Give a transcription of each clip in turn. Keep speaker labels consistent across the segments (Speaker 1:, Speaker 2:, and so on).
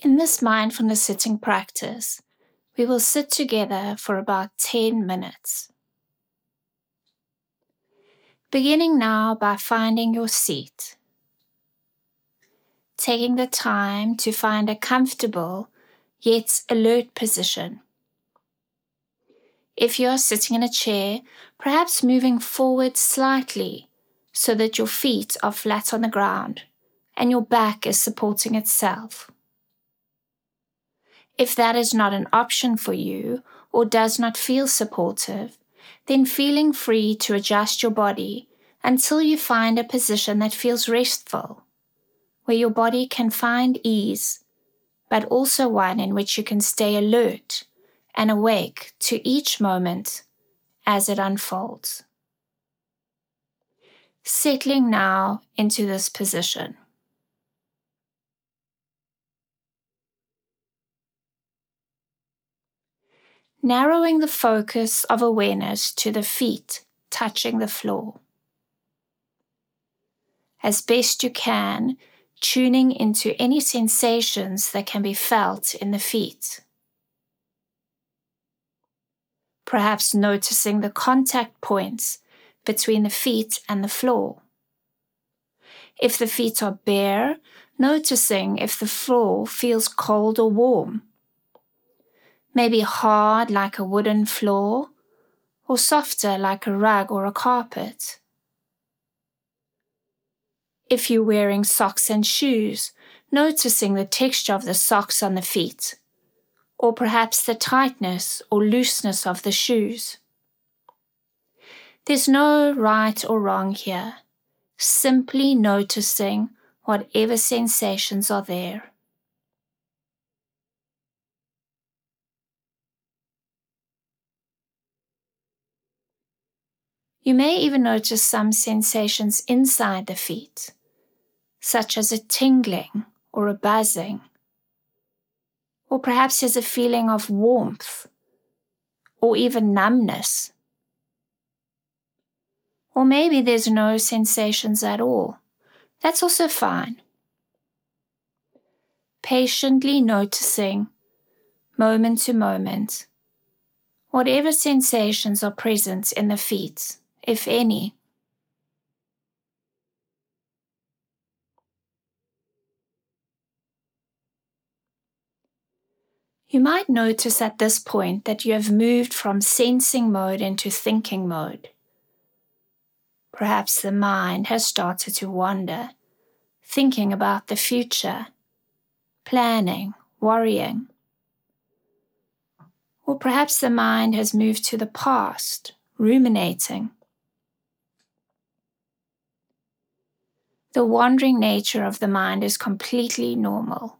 Speaker 1: In this mindfulness sitting practice, we will sit together for about 10 minutes. Beginning now by finding your seat. Taking the time to find a comfortable yet alert position. If you are sitting in a chair, perhaps moving forward slightly so that your feet are flat on the ground and your back is supporting itself. If that is not an option for you or does not feel supportive, then feeling free to adjust your body until you find a position that feels restful, where your body can find ease, but also one in which you can stay alert and awake to each moment as it unfolds. Settling now into this position. Narrowing the focus of awareness to the feet touching the floor. As best you can, tuning into any sensations that can be felt in the feet. Perhaps noticing the contact points between the feet and the floor. If the feet are bare, noticing if the floor feels cold or warm. Maybe hard like a wooden floor, or softer like a rug or a carpet. If you're wearing socks and shoes, noticing the texture of the socks on the feet, or perhaps the tightness or looseness of the shoes. There's no right or wrong here, simply noticing whatever sensations are there. You may even notice some sensations inside the feet, such as a tingling or a buzzing, or perhaps there's a feeling of warmth or even numbness. Or maybe there's no sensations at all. That's also fine. Patiently noticing, moment to moment, whatever sensations are present in the feet, if any. You might notice at this point that you have moved from sensing mode into thinking mode. Perhaps the mind has started to wander, thinking about the future, planning, worrying. Or perhaps the mind has moved to the past, ruminating. The wandering nature of the mind is completely normal.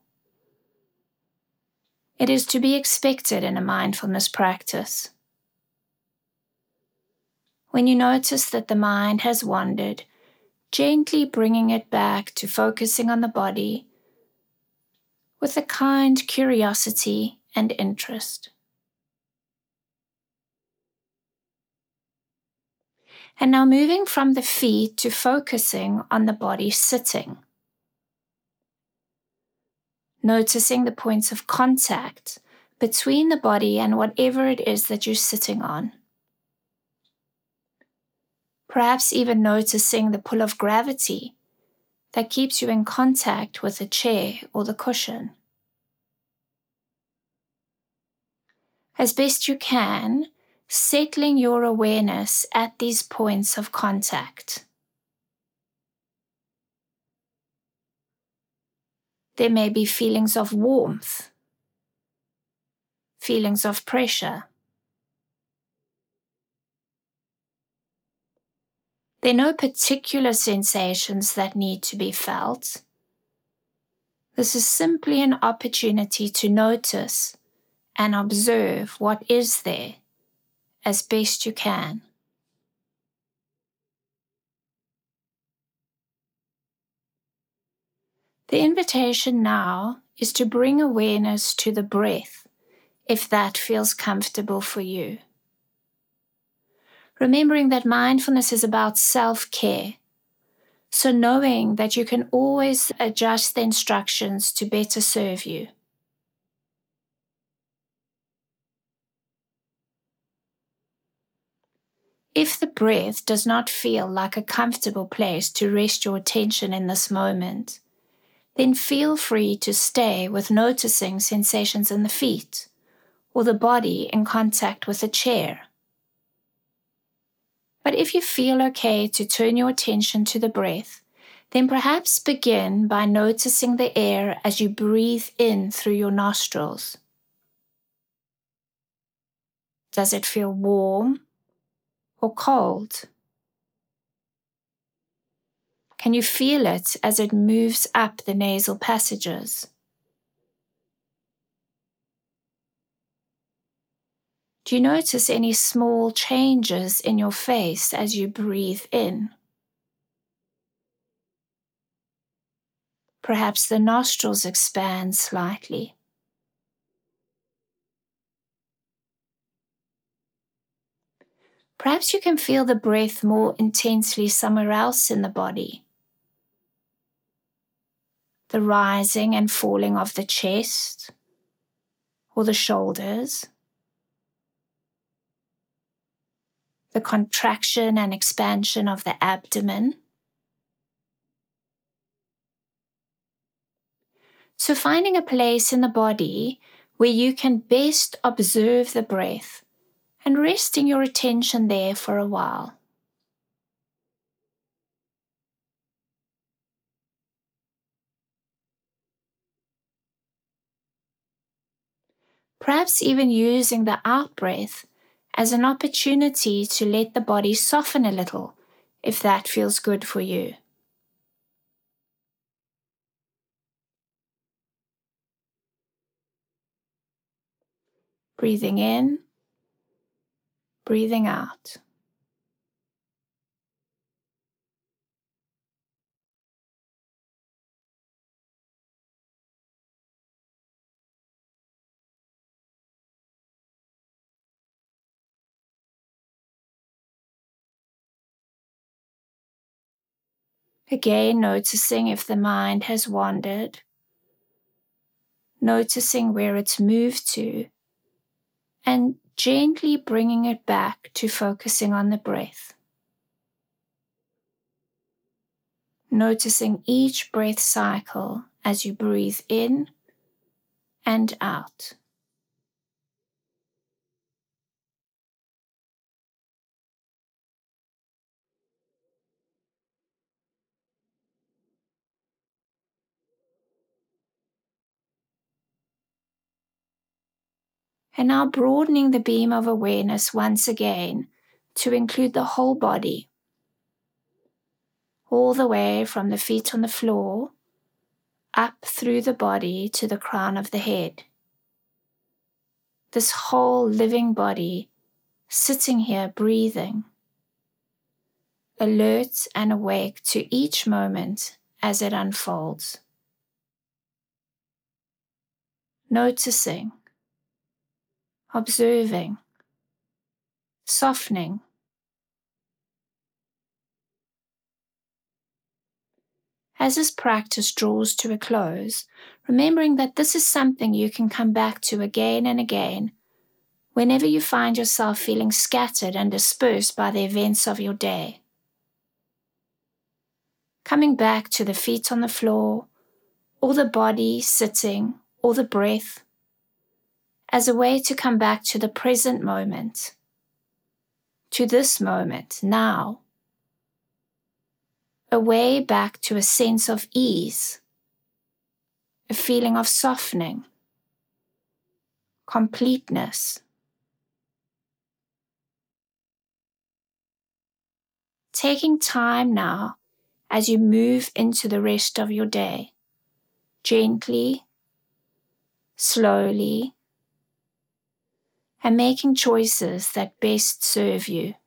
Speaker 1: It is to be expected in a mindfulness practice. When you notice that the mind has wandered, gently bringing it back to focusing on the body with a kind curiosity and interest. And now moving from the feet to focusing on the body sitting. Noticing the points of contact between the body and whatever it is that you're sitting on. Perhaps even noticing the pull of gravity that keeps you in contact with the chair or the cushion. As best you can, settling your awareness at these points of contact. There may be feelings of warmth, feelings of pressure. There are no particular sensations that need to be felt. This is simply an opportunity to notice and observe what is there as best you can. The invitation now is to bring awareness to the breath, if that feels comfortable for you. Remembering that mindfulness is about self-care, so knowing that you can always adjust the instructions to better serve you. If the breath does not feel like a comfortable place to rest your attention in this moment, then feel free to stay with noticing sensations in the feet or the body in contact with a chair. But if you feel okay to turn your attention to the breath, then perhaps begin by noticing the air as you breathe in through your nostrils. Does it feel warm or cold? Can you feel it as it moves up the nasal passages? Do you notice any small changes in your face as you breathe in? Perhaps the nostrils expand slightly. Perhaps you can feel the breath more intensely somewhere else in the body. The rising and falling of the chest or the shoulders. The contraction and expansion of the abdomen. So finding a place in the body where you can best observe the breath and resting your attention there for a while. Perhaps even using the out-breath as an opportunity to let the body soften a little, if that feels good for you. Breathing in, breathing out. Again, noticing if the mind has wandered, noticing where it's moved to, and gently bringing it back to focusing on the breath. Noticing each breath cycle as you breathe in and out. And now broadening the beam of awareness once again to include the whole body, all the way from the feet on the floor, up through the body to the crown of the head. This whole living body sitting here breathing, alert and awake to each moment as it unfolds. Noticing, observing, softening. As this practice draws to a close, remembering that this is something you can come back to again and again whenever you find yourself feeling scattered and dispersed by the events of your day. Coming back to the feet on the floor, or the body sitting, or the breath, as a way to come back to the present moment, to this moment, now. A way back to a sense of ease, a feeling of softening, completeness. Taking time now as you move into the rest of your day, gently, slowly, and making choices that best serve you.